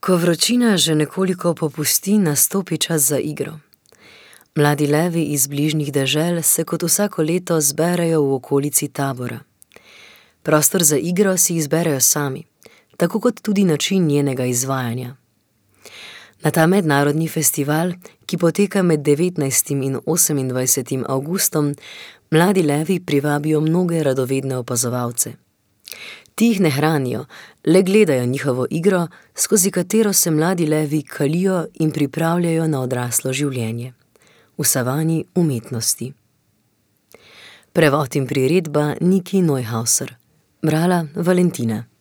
Ko vročina že nekoliko popusti, nastopi čas za igro. Mladi levi iz bližnjih dežel se kot vsako leto zberejo v okolici Tabora. Prostor za igro si izberejo sami, tako kot tudi način njenega izvajanja. Na ta mednarodni festival, ki poteka med 19. in 28. avgustom, mladi levi privabijo mnoge radovedne opazovalce. Ti jih ne hranijo, le gledajo njihovo igro, skozi katero se mladi levi kalijo in pripravljajo na odraslo življenje. V savani umetnosti. Prevod in priredba Niki Neuhauser. Brala Valentina.